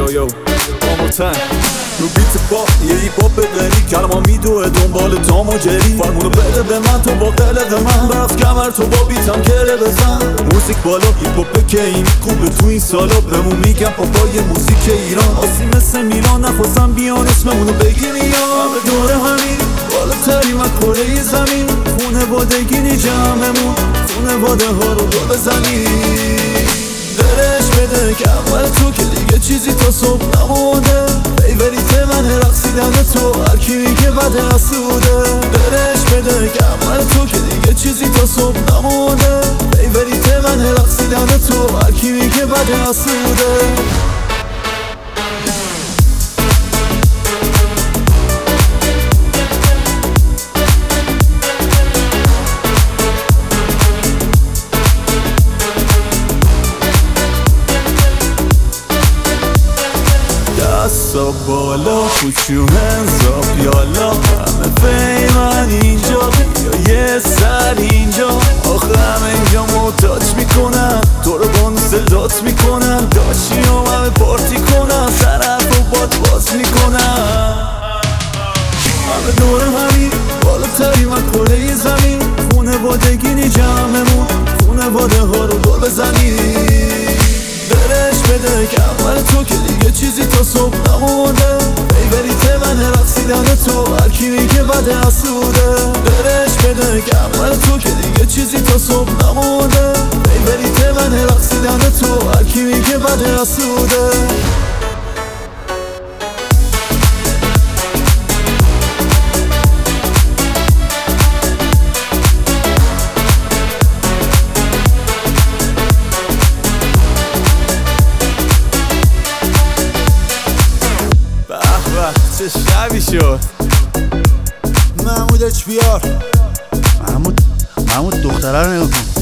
یو آموتن رو بیت با یه هیپ بغلی کلما میدوه دنبال تام و جری فرمونو بده به من تو با قلق من برف کمر تو با بیتم کره بزن موزیک بالا هیپ که این خوبه تو این سالا بهمون میگم پاپای موزیک ایران آسی مثل میلان نخواستم بیان اسممونو بگیری یا همه دوره همین بالاتریم از کره زمین خونوادگی جمعمون خونواده ها رو دور بزنی درش بده که اول تو که دیگه چیزی تا صبح نمونده فیوریت من رقصیدن تو هرکی میگه بده حسوده درش بده که اول تو که دیگه چیزی تا صبح نمونده فیوریت من رقصیدن تو هرکی میگه بده حسوده دستا بالا پوچو هنزاب یالا همه فیمن اینجا یا یه سر اینجا آخه همه اینجا محتاج میکنن تو رو با صدات میکنن داشتی هم همه پارتی کنن سر حرف و باد باز میکنن همه دور همین بالاتریم از کره زمین خونوادگی جمعمون خونواده ها رو دور بزنی درش بده که اول تو که دیگه چیزی تا صبح نمونده فیوریت من رقصیدن تو هرکی میگه بده حسوده درش بده که اول تو که دیگه چیزی تا صبح نمونده فیوریت من رقصیدن تو هرکی میگه بده حسوده چه شبی شد محمود اچ بی آر محمود دختره رو نگاه کن